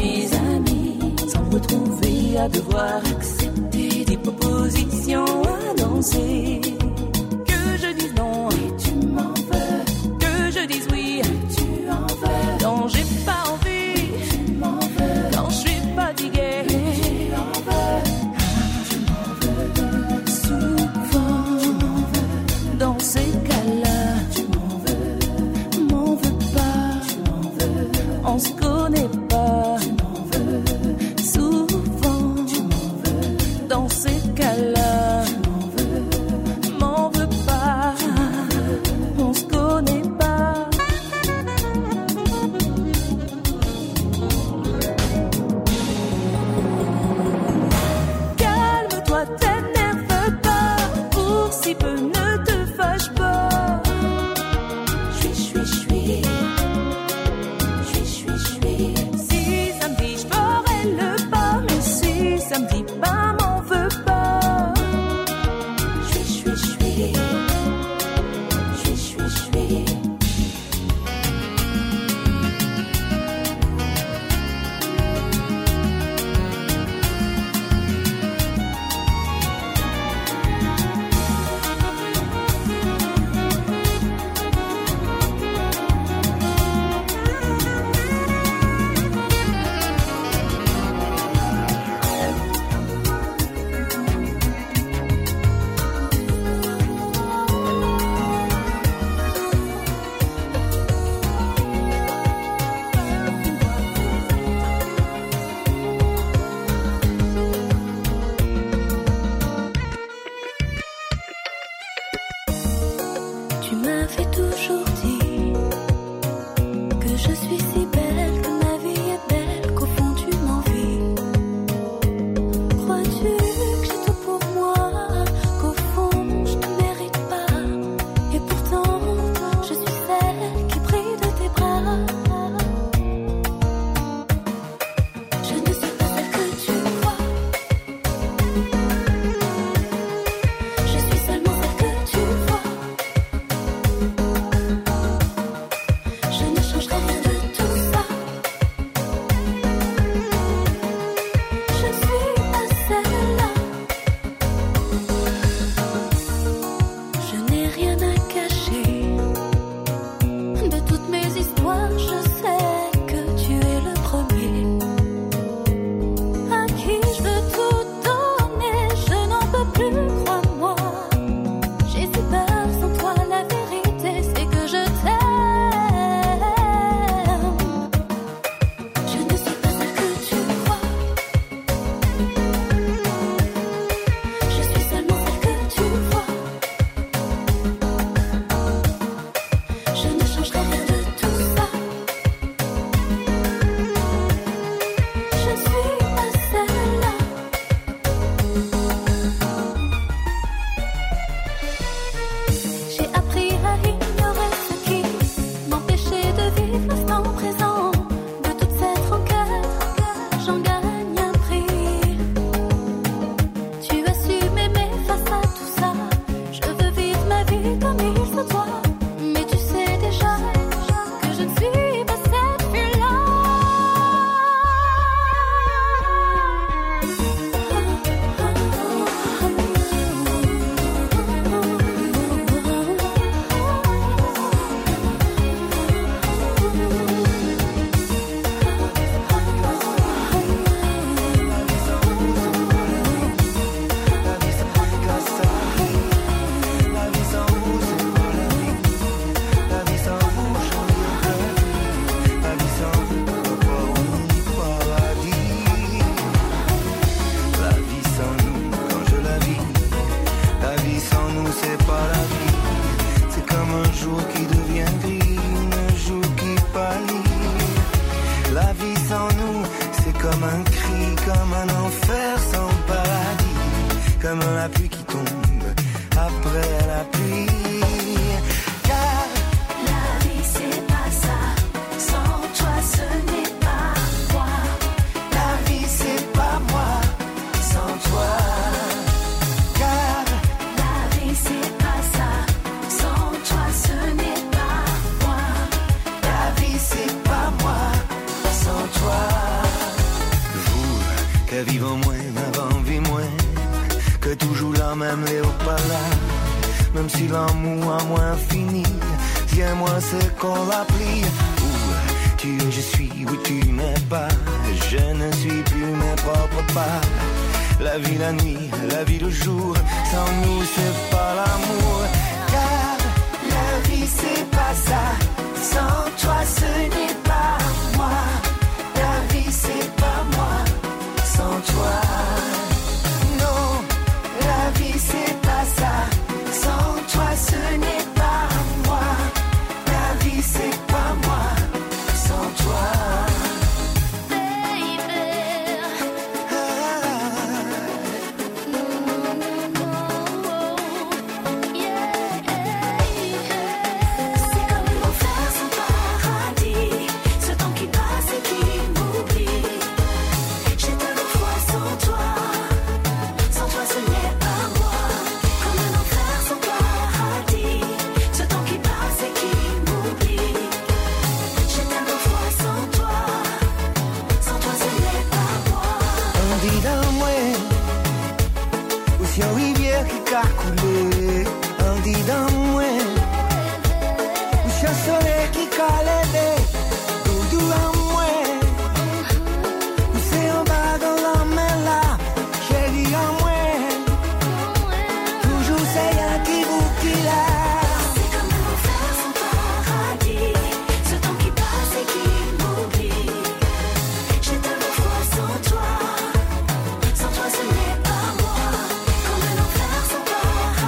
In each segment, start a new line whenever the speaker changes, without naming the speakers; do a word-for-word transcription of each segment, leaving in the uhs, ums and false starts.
mes amis, sans me retrouver à devoir accepter des propositions annoncées. Que je dise non, et tu m'en veux. Que je dise oui, et tu en veux. Quand j'ai pas envie, et tu m'en veux. Quand je suis fatiguée, et tu en veux. Tu m'en veux. Souvent, tu m'en veux. Dans ces cas-là, tu m'en veux. M'en veux pas, tu m'en veux. On se connaît pas, tu m'en veux. Souvent, tu m'en veux. Dans ces cas-là, tu m'en veux. M'en veux pas, on se connaît pas. Calme-toi, t'énerve pas. Pour si peu, ne te fâche pas. J'suis, j'suis, j'suis. J'suis, j'suis, j'suis. Si ça me dit, j'ferai le pas. Mais si ça me dit pas, m'en veux pas. J'suis, j'suis, j'suis. J'suis, j'suis, j'suis. Tu m'avais toujours dit que je suis si belle, que ma vie est belle, qu'au fond tu m'envies. Crois-tu que j'ai tout pour moi, qu'au fond je te mérite pas? Et pourtant, je suis celle qui brille de tes bras. Je ne suis pas celle que tu crois. Je suis seulement celle que tu vois. Je ne changerai rien de tout ça. Je ne suis pas celle-là. Je n'ai rien à cacher. De toutes mes histoires, je sais que tu es le premier à qui je veux tout donner. Je n'en peux plus, crois-moi. J'ai si peur sans toi, la vérité c'est que je t'aime. Je ne suis pas celle que tu crois. Je suis seulement celle que tu vois. Je ne changerai rien de tout ça. Je ne suis pas celle-là. J'ai appris à ignorer ce qui m'empêchait de vivre l'instant présent. De toute cette rancœur, j'en gagne un prix. Tu as su m'aimer face à tout ça. Je veux vivre ma vie comme il se doit. Mais tu sais déjà que je ne suis pas cette fille-là.
Comme un cri, comme un enfer sans paradis, comme la pluie qui tombe après la pluie. Car
La vie c'est pas ça. Sans toi ce n'est pas moi.
la vie c'est pas moi sans toi. Car
La vie c'est pas ça. Sans toi ce n'est pas moi.
la vie c'est pas moi sans toi. Fais vivre moins, avant vie moins, que toujours la même léopard. Même si l'amour a moins fini, tiens-moi ce qu'on l'applie. Où tu es, je suis, où tu n'es pas. Je ne suis plus mes propres pas. La vie, la nuit, la vie, le jour, sans nous c'est pas l'amour. Car la vie c'est pas ça, sans toi ce n'est pas moi. La vie c'est pas moi, sans toi. Non, la vie c'est pas ça, sans toi ce n'est pas moi. La vie c'est pas moi, sans toi. On dit dans moi, où c'est le soleil qui calait, doudou en moi, où c'est en bas dans la main là, j'ai dit en moi, toujours c'est un qui vous qui l'a.
C'est comme un enfer sans paradis, ce temps qui passe et qui m'oublie. J'ai tellement froid sans toi, sans toi ce n'est pas moi, comme un enfer sans paradis.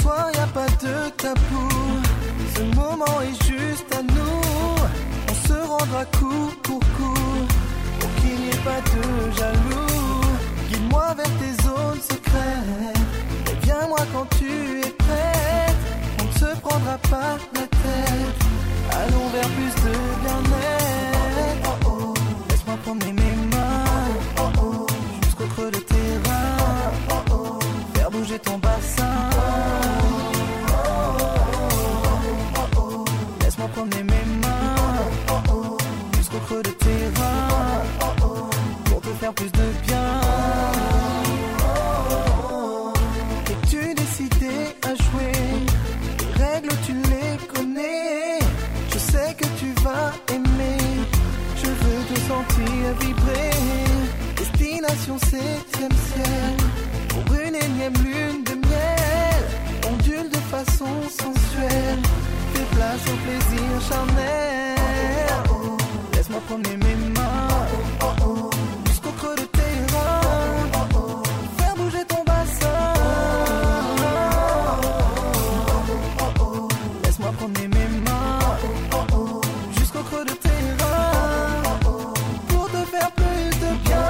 soir y a pas de tabou. Ce moment est juste à nous. On se rendra coup pour coup, pour qu'il n'y ait pas de jaloux. Guide-moi vers tes zones secrètes, et viens-moi quand tu es prête. On ne se prendra pas la tête, allons vers plus de bien-être. Oh oh, laisse-moi promener mes mains, oh oh, jusqu'au creux de tes reins, oh oh, faire bouger ton bassin. Laisse-moi promener mes mains, oh oh, jusqu'au creux de tes reins, oh oh, pour te faire plus de bien. Es-tu décidé à jouer? Les règles tu les connais. Je sais que tu vas aimer. Je veux te sentir vibrer. Destination septième ciel, pour une énième lune de miel. Ondule de façon sensuelle, fais place au plaisir charnel. Oh, oh, laisse-moi promener mes mains, oh, oh, jusqu'au creux de tes reins, oh, oh, faire bouger ton bassin. Oh, oh, oh, laisse-moi promener mes mains, oh, oh, jusqu'au creux de tes reins, oh, oh, pour te faire plus de bien.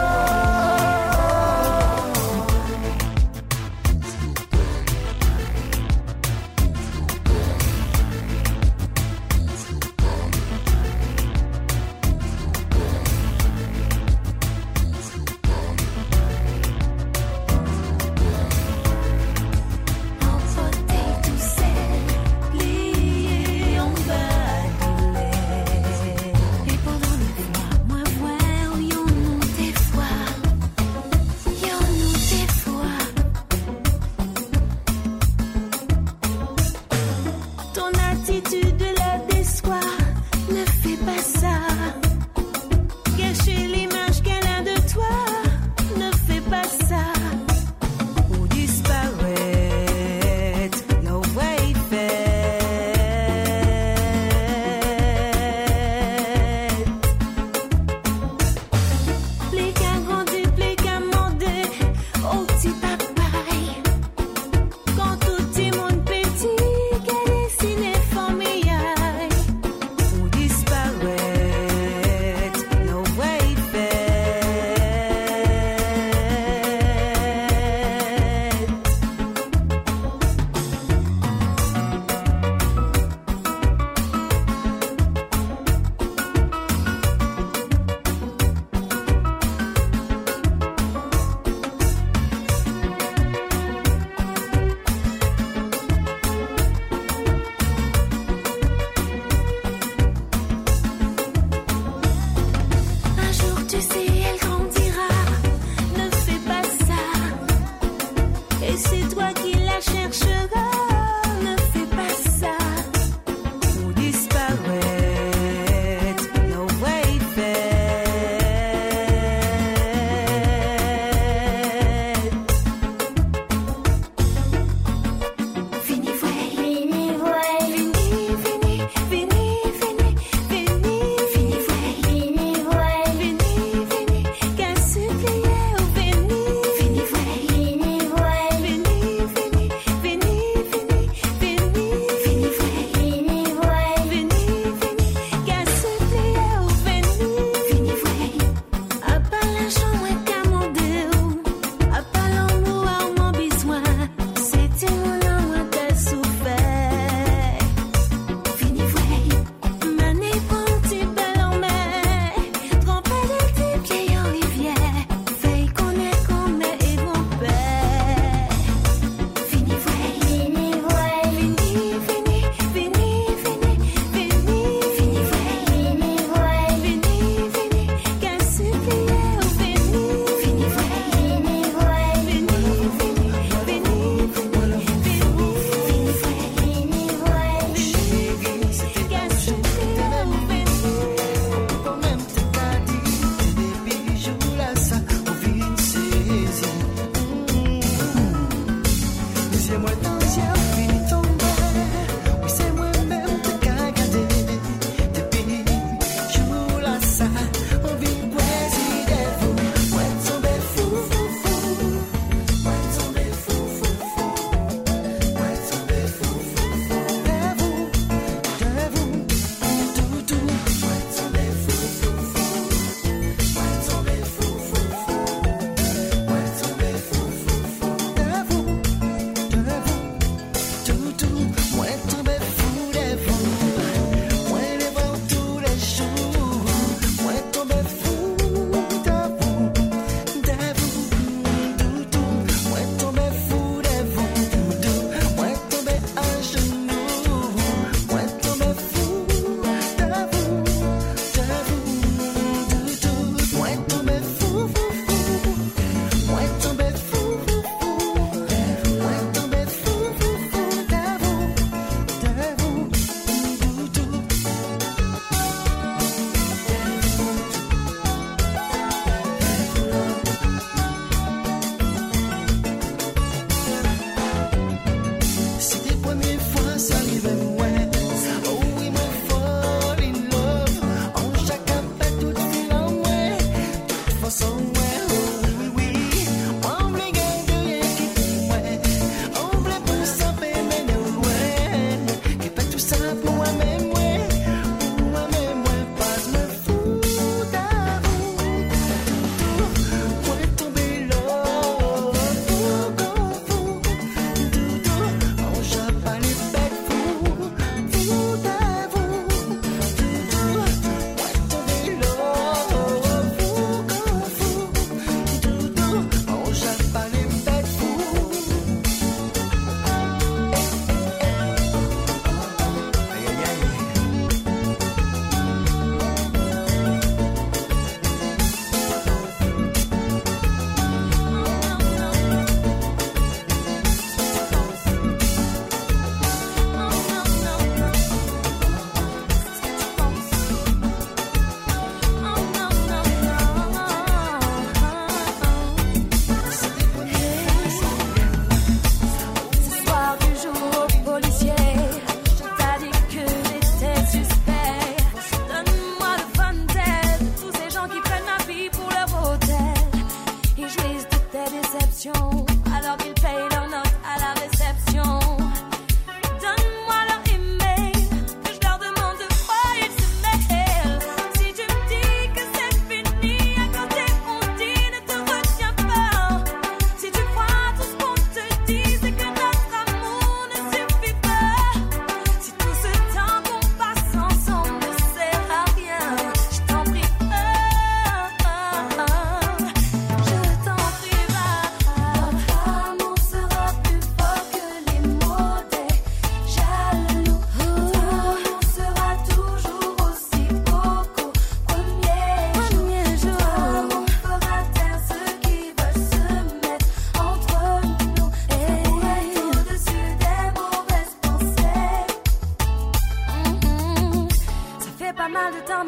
What's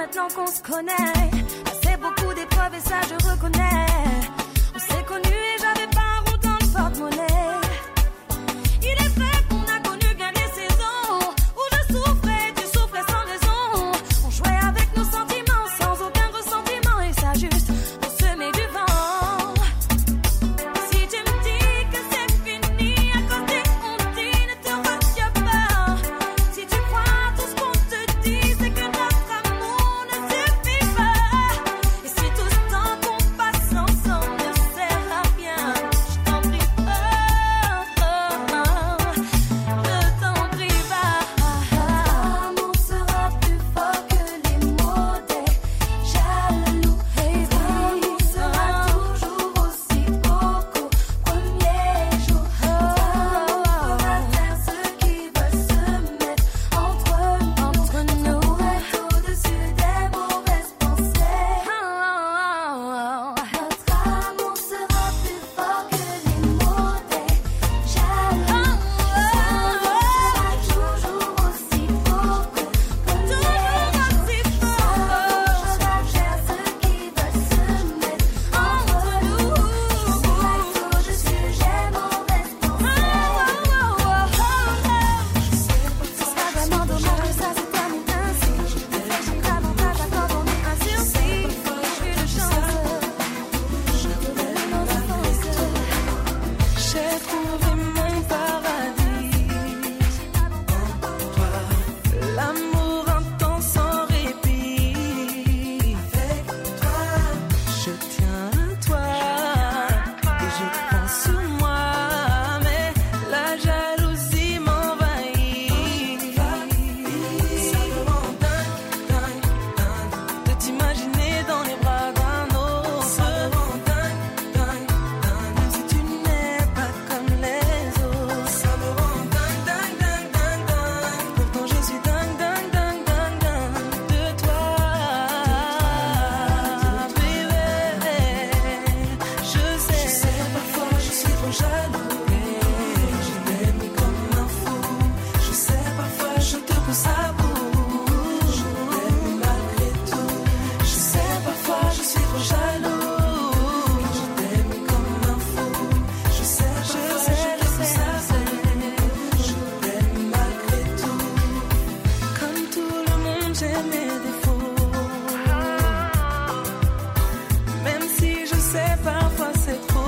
maintenant qu'on se connaît. C'est beaucoup d'épreuves et ça je reconnais. On s'est connus et j'avais pas autant de porte-monnaie. Il est vrai qu'on a connu bien des saisons où je souffrais, tu souffrais sans raison. On jouait avec nos sentiments sans aucun ressentiment et ça juste pour semer du vent. Si tu me dis que c'est fini à cause des on dit, ne te retiens pas. Si tu crois tout ce qu'on te dit, c'est que notre amour ne suffit pas. Et si tout ce temps qu'on passe ensemble ne sert à rien, je t'en prie pas, je t'en prie pas. Notre amour sera plus fort que les mots des jaloux. Notre amour sera toujours aussi beau qu'au premier jour. Notre amour fera taire ceux qui veulent se mettre entre entre nous, au-dessus des mauvaises pensées. Notre amour sera plus fort que les mots des jaloux. Notre amour sera toujours aussi beau qu'au premier jour. Notre amour fera taire ceux qui veulent se mettre entre nous, au-dessus des mauvaises pensées. Ce sera vraiment dommage que ça se termine ainsi. C'est davantage à quand on est un sursis. J'ai eu de chance, je reviens dans l'enfance. J'ai trouvé mon paradis. L'amour intense sans répit. Avec toi, je tiens à toi et je prends sur moi, mais la jalousie m'envahit. Ça me rend dingue, dingue, dingue de t'imaginer dans les bras d'un autre. Ça me rend dingue, dingue, dingue même si tu n'es pas comme les autres. Ça me rend dingue, dingue, dingue, dingue, dingue. Pourtant je suis dingue, dingue, dingue, dingue, dingue de toi, baby. Je sais, je sais parfois je suis trop jaloux. Je t'aime comme un fou. Je sais parfois je te pousse à bout. Je t'aime malgré tout. Je sais parfois je suis trop jaloux. Je t'aime comme un fou. Je sais, je sais, je sais, je t'aime malgré tout. Comme tout le monde, j'ai mes défauts. Même si je sais parfois c'est trop.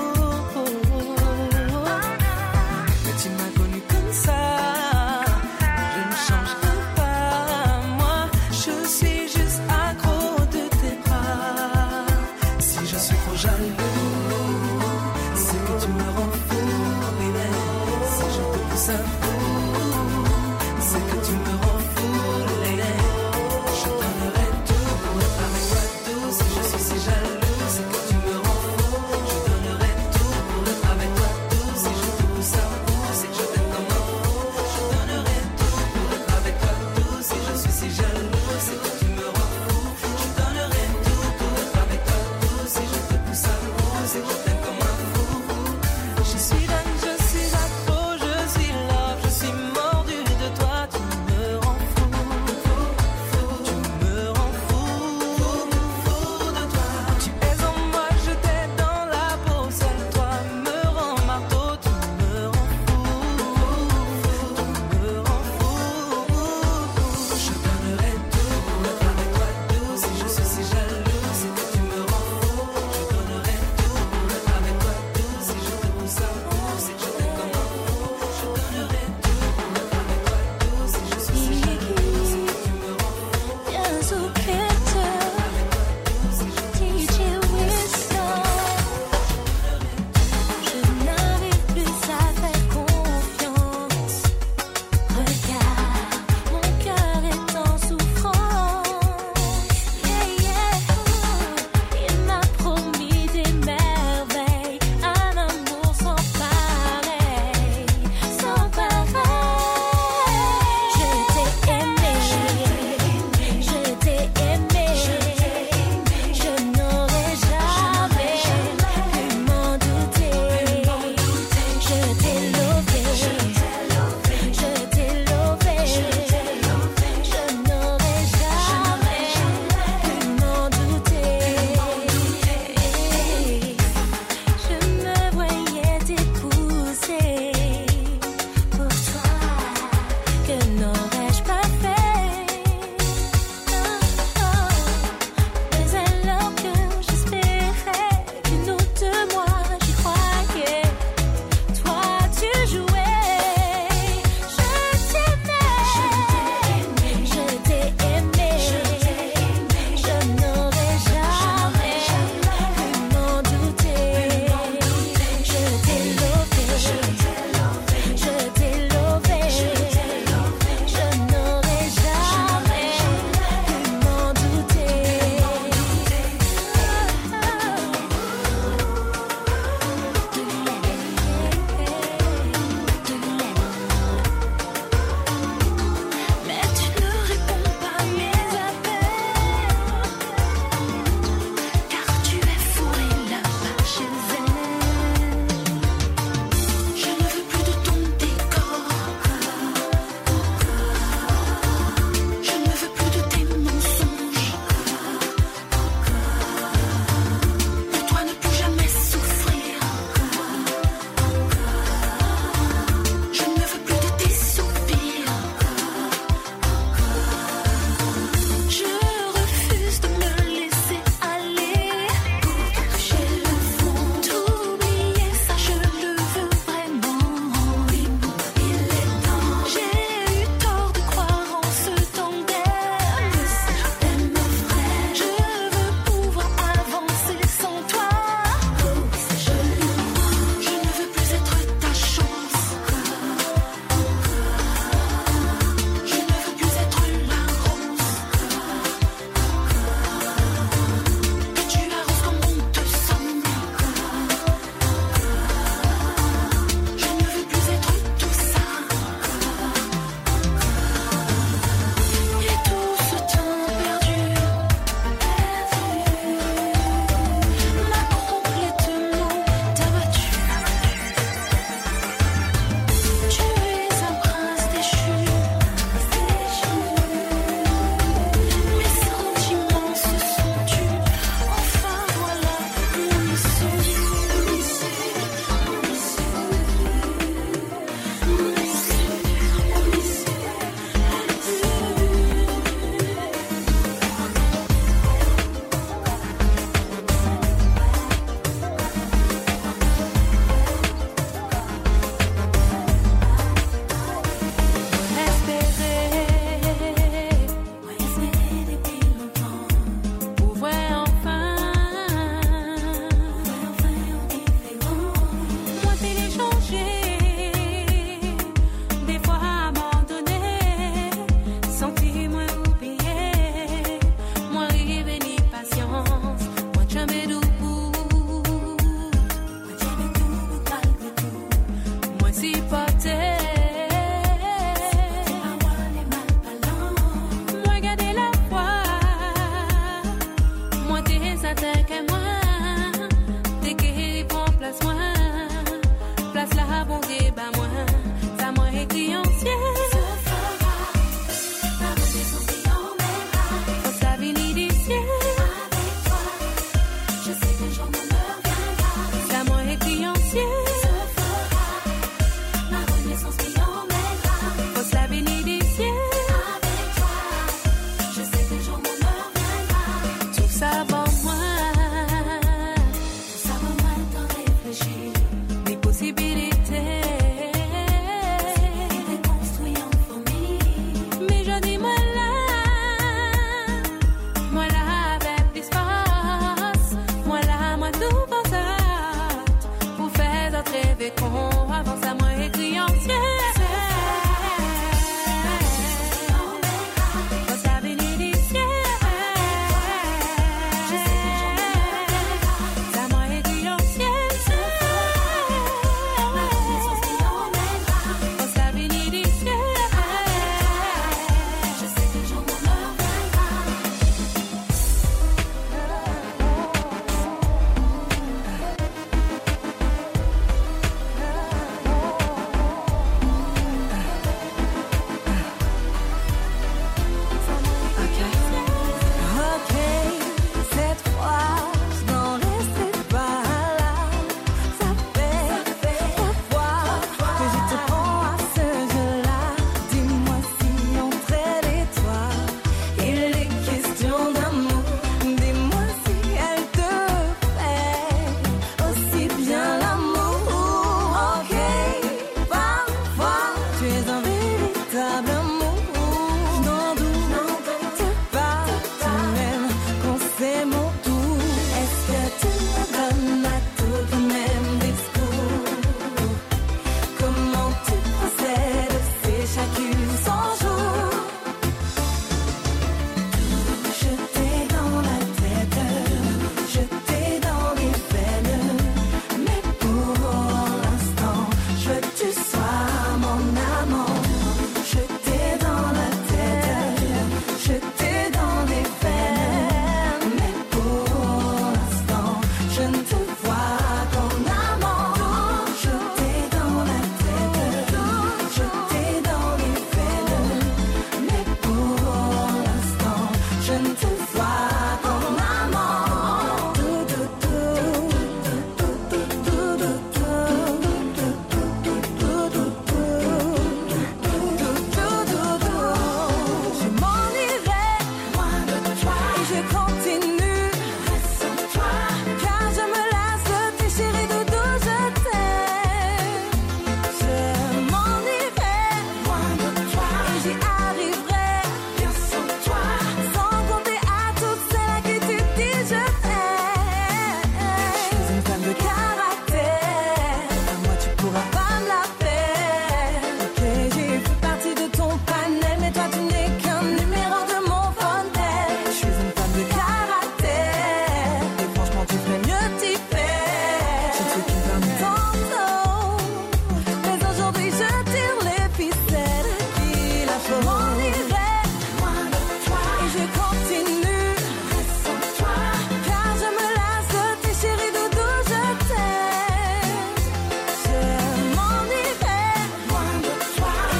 Mais tu m'as connu comme ça. Je ne changerai pas. Moi, je suis juste accro de tes bras. Si je suis trop jaloux, c'est que tu me rends fou, baby. Si je te pousse un coup, c'est que tu me rends fou, lady. Je donnerai tout pour être avec toi, tout. Si je suis si jaloux, c'est que tu me rends fou. Je donnerai tout pour être avec toi, tout. Si je te pousse un coup, c'est que je t'aime comme un fou. Je donnerai tout pour être avec toi, tout. Si je suis si jaloux, c'est que tu me rends fou. Je donnerai tout pour être avec toi, tout. Si je te pousse un coup, c'est que je t'aime comme un fou. Je suis dingue, je suis accro, je suis love, je suis mordu de toi. Tu me rends fou, tu me rends fou, fou de toi. Tu es en moi, je t'ai dans la peau. Seul toi me rend marteau. Tu me rends fou, tu me rends fou. Je donnerai tout pour être avec toi, tout. Si je suis si jaloux, c'est que tu me rends fou. Je donnerai tout pour être avec toi, tout. Si je te pousse un coup, c'est que je t'aime comme un fou. Je donnerai tout pour être avec toi, tout. Si je suis si jaloux, c'est que tu me rends fou. Bien au picture, D J Wilson. Je n'arrive plus à faire confiance. Regarde, mon cœur est en souffrance. Yeah, yeah. Il m'a promis des merveilles, un amour sans pareil, sans pareil. Je t'ai aimé, je t'ai aimé, je n'aurais jamais pu m'en douter. Je t'ai lové, je t'ai lové, je n'aurais jamais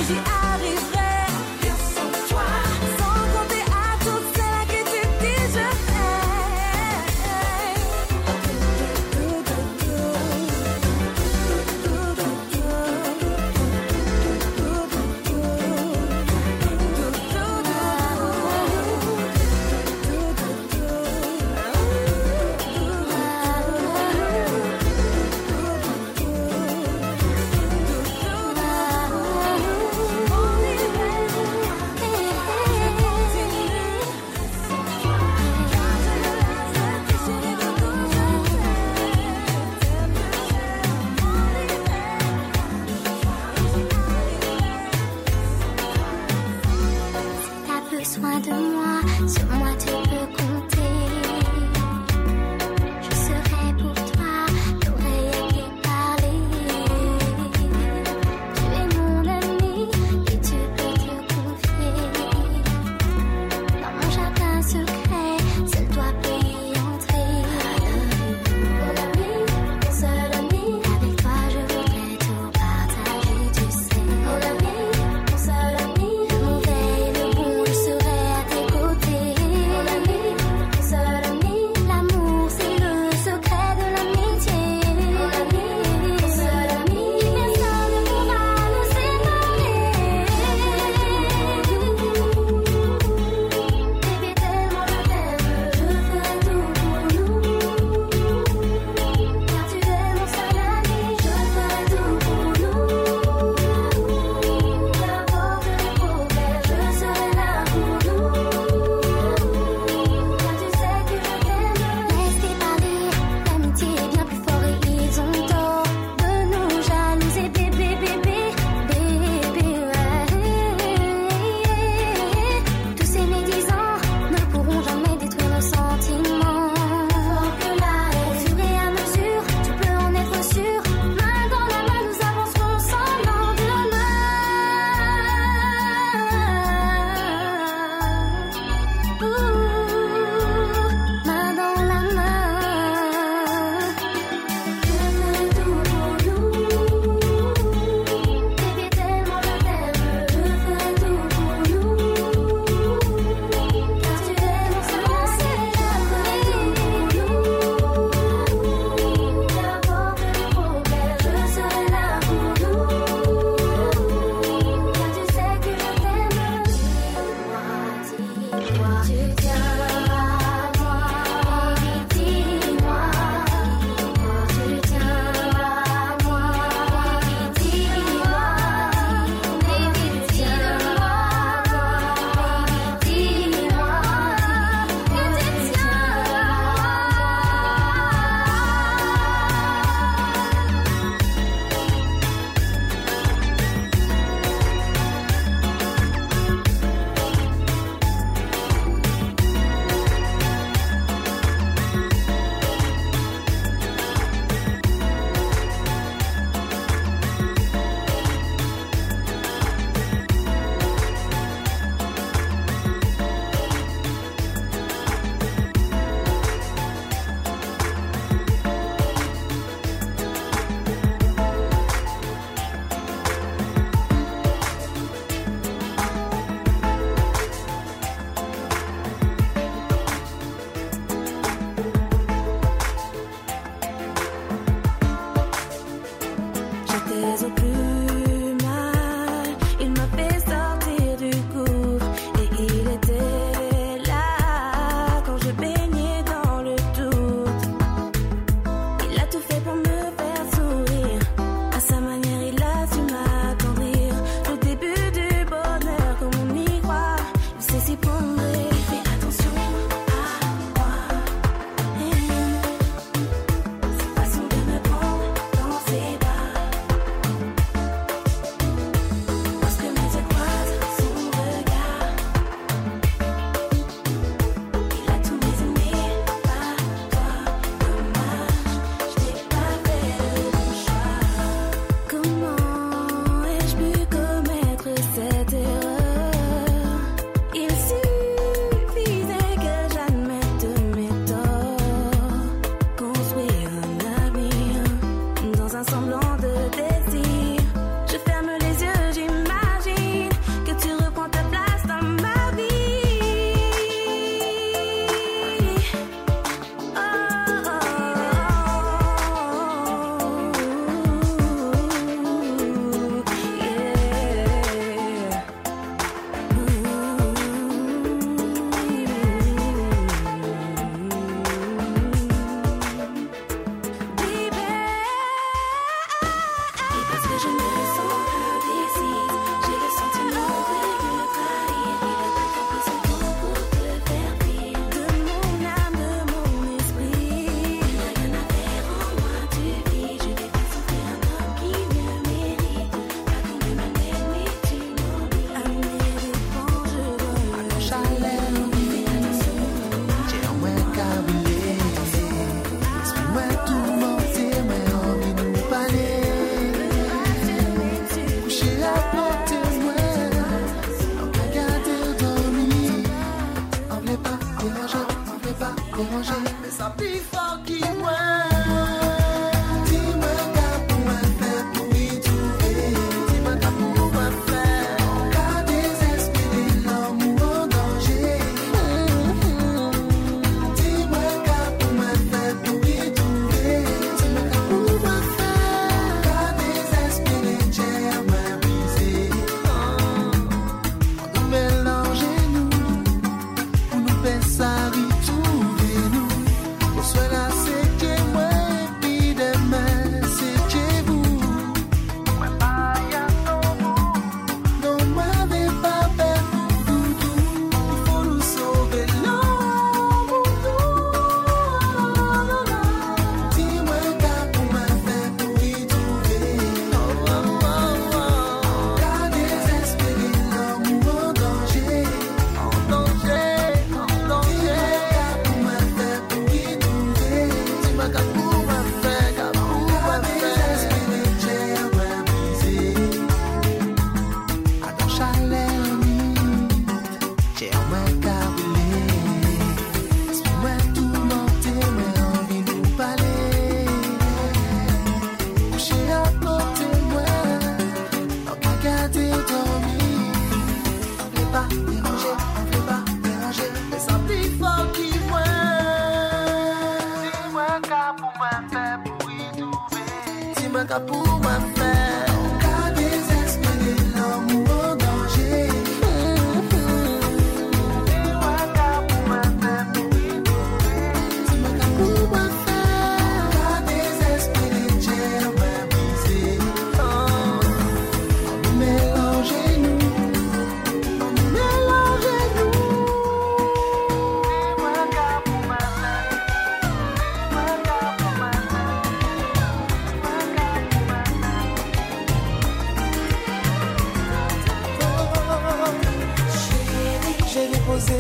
j'y arriverai. Rien sans toi, sans compter à toutes celles que tu dis je t'aime.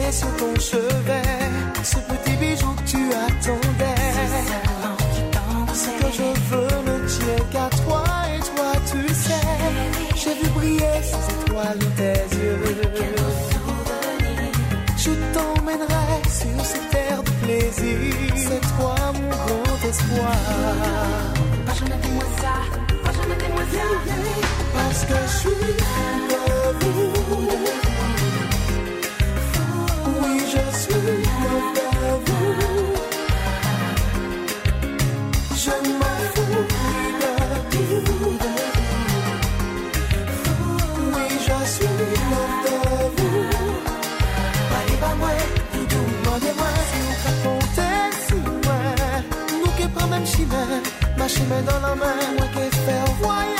brillait sur ton chevet, ce petit bijou que tu attendais. Ce que je veux ne tient qu'à toi et toi tu sais. J'ai vu briller ces étoiles dans tes yeux. Je t'emmènerai sur cette terre de plaisir. C'est toi mon grand espoir.
Pas jamais dis-moi ça, pas jamais dis-moi ça.
Parce que je suis de vous. Oui, je suis de vous. Je m'en fous de tout. Oui, je suis de vous. Allez, pas moi, tout demandez-moi. Si on racontait si moi, nous qui prenons même chimère, ma chimère dans la main, moi qui fais voyager.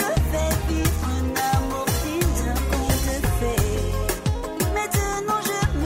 Maintenant je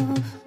love.